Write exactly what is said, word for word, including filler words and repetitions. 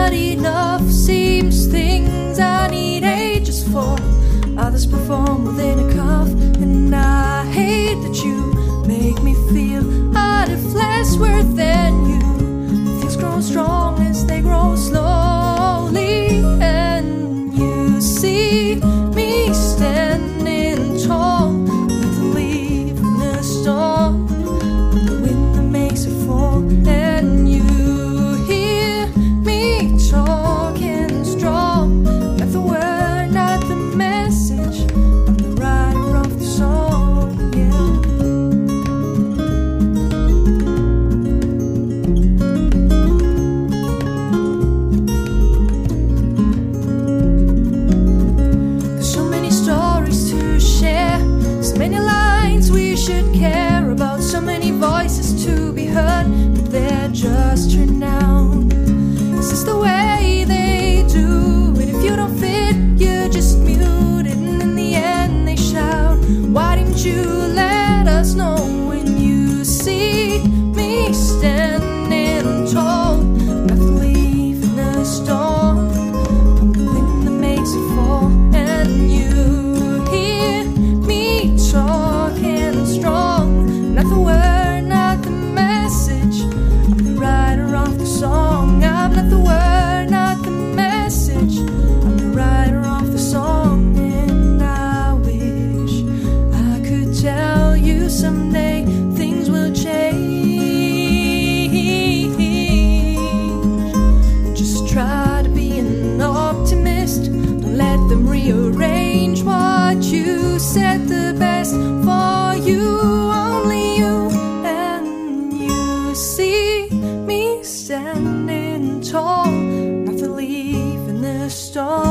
not enough. Seems things I need ages for, others perform within a cuff. And I hate that you make me feel out of less worth than you. Things grow strong as they grow slowly, and you see me standing tall like the leaf in the storm, the wind that makes it fall. And you hear me talking strong, not the word, not the message. I'm the writer of the song, yeah. There's so many stories to share, so many lines we should care about, so many voices to be heard, but they're just renowned. Is this the way they do it? If you don't fit, you're just muted, and in the end they shout, why didn't you let us know? When you see me standing tall, not the leaf in the storm, I'm the wind that makes it fall. And you hear me talking strong, not the word, not the message. I'm the writer of the song. I'm not the word, not the message. I'm the writer of the song. And I wish I could tell you someday things will change. Just try to be an optimist. Don't let them rearrange what you said. The best for you, only you. And you see me standing tall, not the leaf in the storm.